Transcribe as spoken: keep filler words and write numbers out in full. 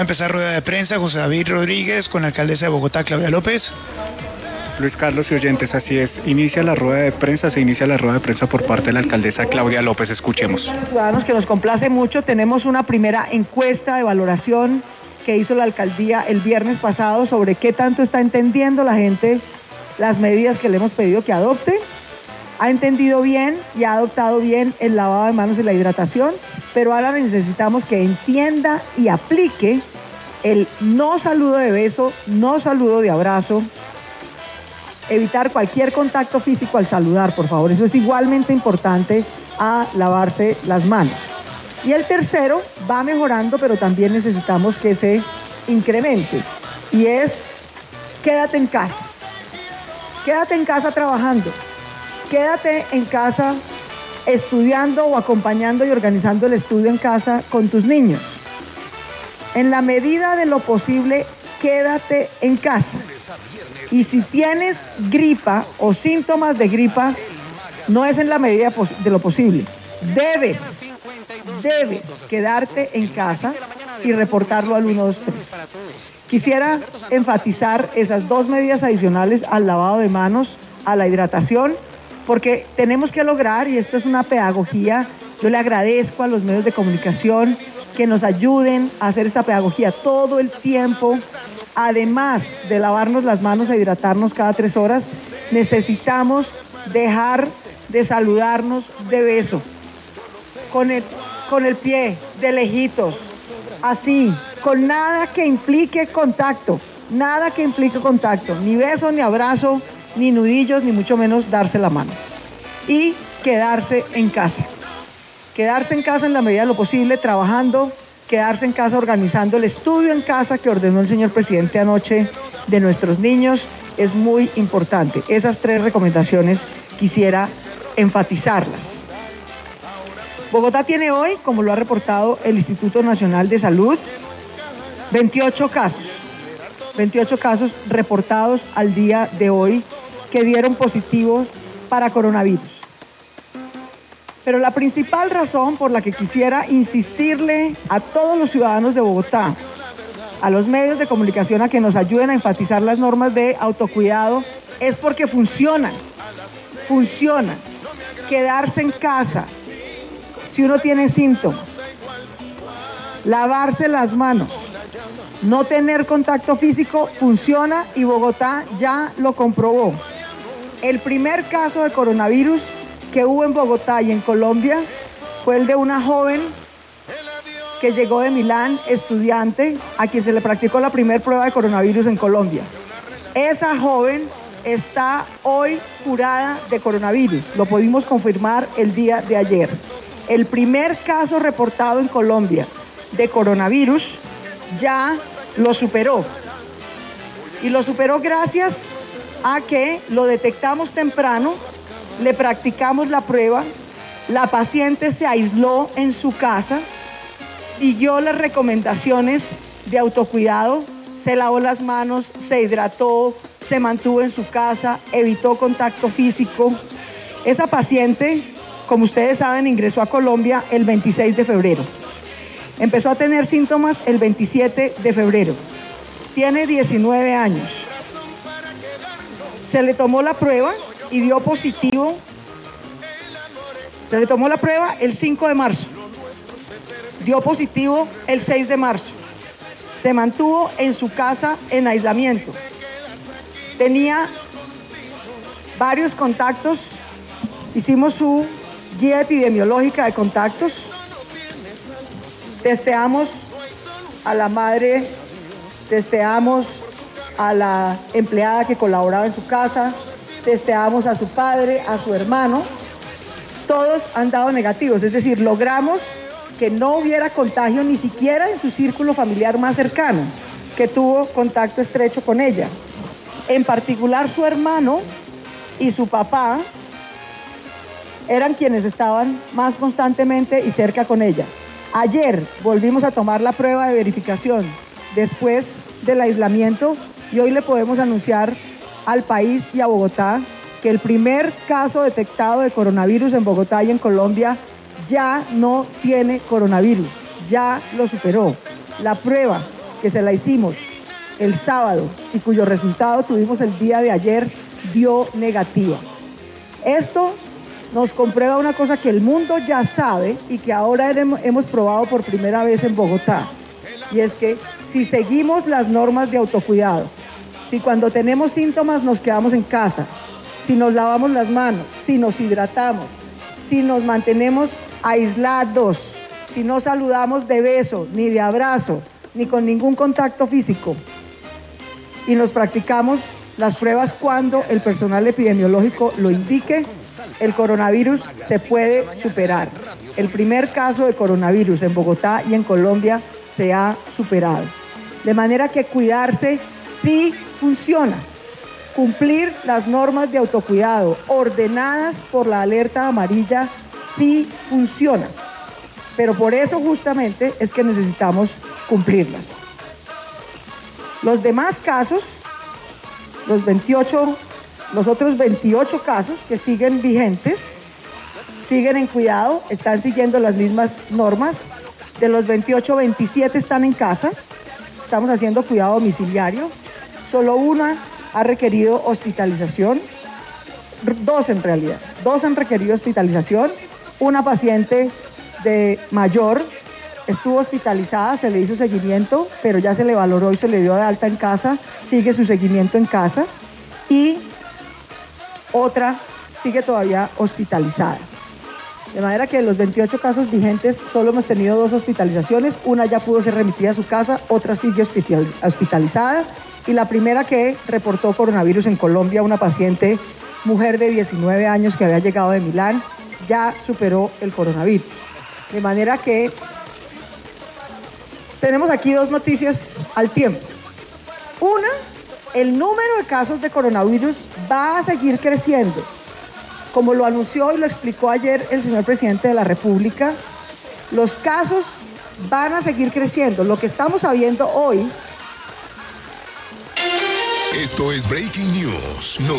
Empezar rueda de prensa, José David Rodríguez con la alcaldesa de Bogotá, Claudia López. Luis Carlos y oyentes, así es. Inicia la rueda de prensa, se inicia la rueda de prensa por parte de la alcaldesa Claudia López. Escuchemos. Ciudadanos, que nos complace mucho, tenemos una primera encuesta de valoración que hizo la alcaldía el viernes pasado sobre qué tanto está entendiendo la gente las medidas que le hemos pedido que adopte. Ha entendido bien y ha adoptado bien el lavado de manos y la hidratación, pero ahora necesitamos que entienda y aplique el no saludo de beso, no saludo de abrazo, evitar cualquier contacto físico al saludar, por favor. Eso es igualmente importante a lavarse las manos. Y el tercero va mejorando, pero también necesitamos que se incremente, y es quédate en casa. Quédate en casa trabajando. Quédate en casa estudiando o acompañando y organizando el estudio en casa con tus niños. En la medida de lo posible, quédate en casa. Y si tienes gripa o síntomas de gripa, no es en la medida de lo posible. Debes, debes quedarte en casa y reportarlo al uno dos tres. Quisiera enfatizar esas dos medidas adicionales al lavado de manos, a la hidratación, porque tenemos que lograr, y esto es una pedagogía, yo le agradezco a los medios de comunicación que nos ayuden a hacer esta pedagogía todo el tiempo. Además de lavarnos las manos e hidratarnos cada tres horas, necesitamos dejar de saludarnos de beso, con el, con el pie, de lejitos, así, con nada que implique contacto, nada que implique contacto, ni beso, ni abrazo, ni nudillos, ni mucho menos darse la mano. Y quedarse en casa. Quedarse en casa en la medida de lo posible, trabajando, quedarse en casa organizando el estudio en casa que ordenó el señor presidente anoche de nuestros niños, es muy importante. Esas tres recomendaciones quisiera enfatizarlas. Bogotá tiene hoy, como lo ha reportado el Instituto Nacional de Salud, veintiocho casos, veintiocho casos reportados al día de hoy que dieron positivos para coronavirus. Pero la principal razón por la que quisiera insistirle a todos los ciudadanos de Bogotá, a los medios de comunicación, a que nos ayuden a enfatizar las normas de autocuidado, es porque funcionan, funcionan. Quedarse en casa, si uno tiene síntomas, lavarse las manos, no tener contacto físico, funciona, y Bogotá ya lo comprobó. El primer caso de coronavirus que hubo en Bogotá y en Colombia fue el de una joven que llegó de Milán, estudiante, a quien se le practicó la primera prueba de coronavirus en Colombia. Esa joven está hoy curada de coronavirus, lo pudimos confirmar el día de ayer. El primer caso reportado en Colombia de coronavirus ya lo superó. Y lo superó gracias a que lo detectamos temprano, le practicamos la prueba, la paciente se aisló en su casa, siguió las recomendaciones de autocuidado, se lavó las manos, se hidrató, se mantuvo en su casa, evitó contacto físico. Esa paciente, como ustedes saben, ingresó a Colombia el veintiséis de febrero. Empezó a tener síntomas el veintisiete de febrero. Tiene diecinueve años. Se le tomó la prueba y dio positivo. Se le tomó la prueba el cinco de marzo. Dio positivo el seis de marzo. Se mantuvo en su casa en aislamiento. Tenía varios contactos. Hicimos su guía epidemiológica de contactos. Testeamos a la madre, testeamos a la empleada que colaboraba en su casa, testeamos a su padre, a su hermano. Todos han dado negativos, es decir, logramos que no hubiera contagio ni siquiera en su círculo familiar más cercano, que tuvo contacto estrecho con ella. En particular, su hermano y su papá eran quienes estaban más constantemente y cerca con ella. Ayer volvimos a tomar la prueba de verificación después del aislamiento y hoy le podemos anunciar al país y a Bogotá que el primer caso detectado de coronavirus en Bogotá y en Colombia ya no tiene coronavirus, ya lo superó. La prueba que se la hicimos el sábado y cuyo resultado tuvimos el día de ayer, dio negativa. Esto nos comprueba una cosa que el mundo ya sabe y que ahora hemos probado por primera vez en Bogotá. Y es que si seguimos las normas de autocuidado, si cuando tenemos síntomas nos quedamos en casa, si nos lavamos las manos, si nos hidratamos, si nos mantenemos aislados, si no saludamos de beso, ni de abrazo, ni con ningún contacto físico, y nos practicamos las pruebas cuando el personal epidemiológico lo indique, el coronavirus se puede superar. El primer caso de coronavirus en Bogotá y en Colombia se ha superado. De manera que cuidarse sí funciona. Cumplir las normas de autocuidado ordenadas por la alerta amarilla sí funciona. Pero por eso justamente es que necesitamos cumplirlas. Los demás casos, los veintiocho, los otros veintiocho casos que siguen vigentes, siguen en cuidado, están siguiendo las mismas normas. De los veintiocho, veintisiete están en casa, estamos haciendo cuidado domiciliario. Solo una ha requerido hospitalización, dos en realidad, dos han requerido hospitalización. Una paciente de mayor estuvo hospitalizada, se le hizo seguimiento, pero ya se le valoró y se le dio de alta en casa, sigue su seguimiento en casa, y otra sigue todavía hospitalizada. De manera que de los veintiocho casos vigentes solo hemos tenido dos hospitalizaciones, una ya pudo ser remitida a su casa, otra sigue hospitalizada, y la primera que reportó coronavirus en Colombia, una paciente mujer de diecinueve años que había llegado de Milán, ya superó el coronavirus. De manera que tenemos aquí dos noticias al tiempo. Una, el número de casos de coronavirus va a seguir creciendo. Como lo anunció y lo explicó ayer el señor presidente de la República, los casos van a seguir creciendo. Lo que estamos sabiendo hoy... Esto es Breaking News.